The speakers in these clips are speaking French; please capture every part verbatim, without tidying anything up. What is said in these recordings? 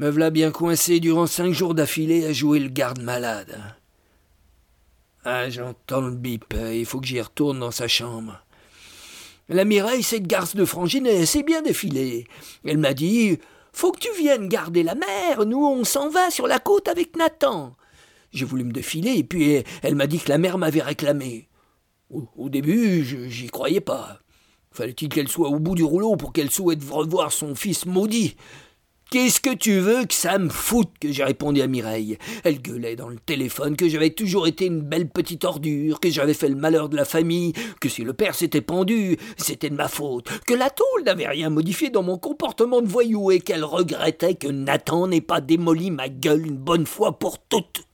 Me v'là bien coincé durant cinq jours d'affilée à jouer le garde-malade. Ah, j'entends le bip, il faut que j'y retourne dans sa chambre. La Mireille, cette garce de frangine, elle s'est bien défilée. Elle m'a dit « Faut que tu viennes garder la mère, nous on s'en va sur la côte avec Nathan. » J'ai voulu me défiler, et puis elle m'a dit que la mère m'avait réclamé. Au, au début, je, j'y croyais pas. Fallait-il qu'elle soit au bout du rouleau pour qu'elle souhaite revoir son fils maudit? Qu'est-ce que tu veux que ça me foute, que j'ai répondu à Mireille. Elle gueulait dans le téléphone que j'avais toujours été une belle petite ordure, que j'avais fait le malheur de la famille, que si le père s'était pendu, c'était de ma faute, que la tôle n'avait rien modifié dans mon comportement de voyou et qu'elle regrettait que Nathan n'ait pas démoli ma gueule une bonne fois pour toutes.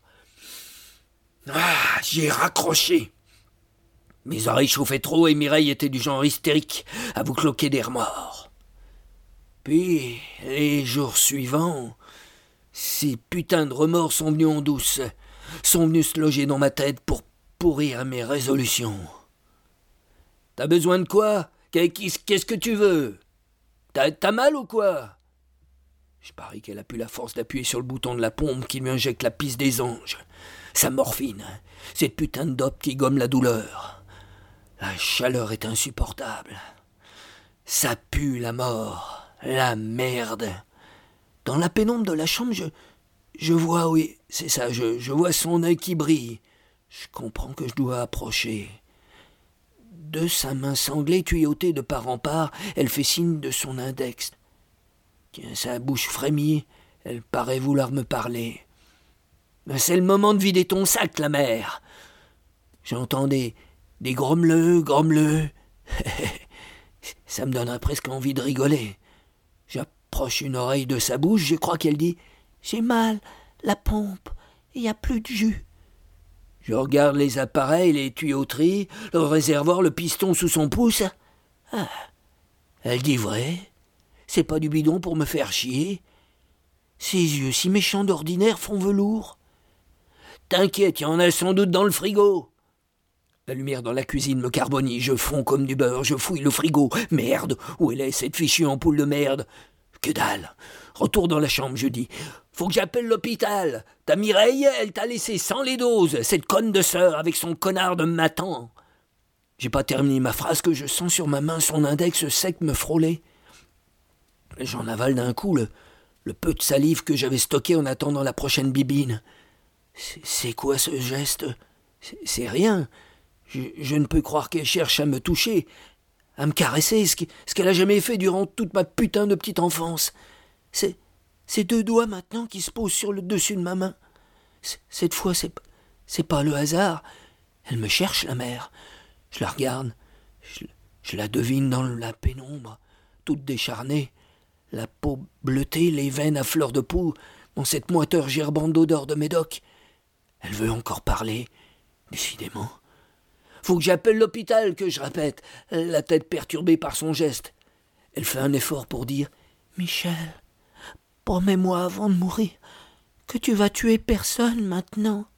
Ah, j'y ai raccroché. Mes oreilles chauffaient trop et Mireille était du genre hystérique à vous cloquer des remords. Puis, les jours suivants, ces putains de remords sont venus en douce, sont venus se loger dans ma tête pour pourrir mes résolutions. T'as besoin de quoi? Qu'est-ce que tu veux? T'as, t'as mal ou quoi? Je parie qu'elle a plus la force d'appuyer sur le bouton de la pompe qui lui injecte la pisse des anges. Sa morphine, cette putain de dope qui gomme la douleur. La chaleur est insupportable. Ça pue la mort. La merde. Dans la pénombre de la chambre, je, je vois, oui, c'est ça, je, je vois son œil qui brille. Je comprends que je dois approcher. De sa main sanglée, tuyautée de part en part, elle fait signe de son index. Tiens, sa bouche frémit, elle paraît vouloir me parler. C'est le moment de vider ton sac, la mère. J'entends des, des grommeleux, grommeleux. Ça me donnerait presque envie de rigoler. J'approche une oreille de sa bouche, je crois qu'elle dit « J'ai mal, la pompe, il n'y a plus de jus. » Je regarde les appareils, les tuyauteries, le réservoir, le piston sous son pouce. Ah, elle dit vrai. C'est pas du bidon pour me faire chier. Ses yeux si méchants d'ordinaire font velours. T'inquiète, il y en a sans doute dans le frigo. La lumière dans la cuisine me carbonise, je fonds comme du beurre, je fouille le frigo. Merde, où elle est cette fichue ampoule de merde? Que dalle. Retour dans la chambre, je dis. Faut que j'appelle l'hôpital. Ta Mireille, elle t'a laissé sans les doses, cette conne de sœur avec son connard de matin. J'ai pas terminé ma phrase que je sens sur ma main son index sec me frôler. J'en avale d'un coup le, le peu de salive que j'avais stocké en attendant la prochaine bibine. C'est, c'est quoi ce geste? C'est, c'est rien. Je, je ne peux croire qu'elle cherche à me toucher, à me caresser, ce, qui, ce qu'elle a jamais fait durant toute ma putain de petite enfance. C'est ces deux doigts maintenant qui se posent sur le dessus de ma main. C'est, cette fois, c'est, c'est pas le hasard. Elle me cherche, la mère. Je la regarde. Je, je la devine dans la pénombre, toute décharnée, la peau bleutée, les veines à fleur de peau, dans cette moiteur gerbante d'odeur de médoc. Elle veut encore parler, décidément. Faut que j'appelle l'hôpital, que je répète, la tête perturbée par son geste. Elle fait un effort pour dire « Michel, promets-moi avant de mourir que tu vas tuer personne maintenant. »